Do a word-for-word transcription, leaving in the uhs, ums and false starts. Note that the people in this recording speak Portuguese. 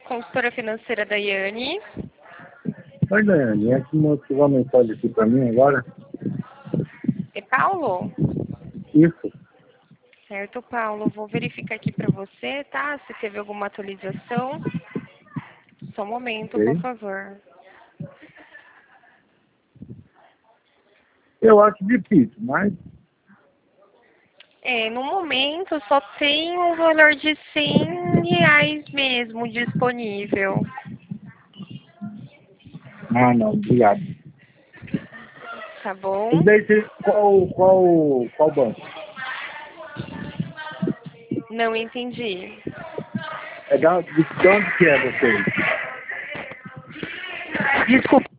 consultora financeira Daiane. Oi, Daiane, é que mandou uma mensagem aqui pra mim agora. É Paulo? Isso. Certo, Paulo. Vou verificar aqui para você, tá? Se teve alguma atualização. Só um momento, por Ok. favor. Eu acho difícil, mas É, no momento só tem um valor de cem reais mesmo disponível. ah não, obrigado. Tá bom? E daí você, qual, qual, qual banco? Não entendi. É da, de onde que é você? Desculpa.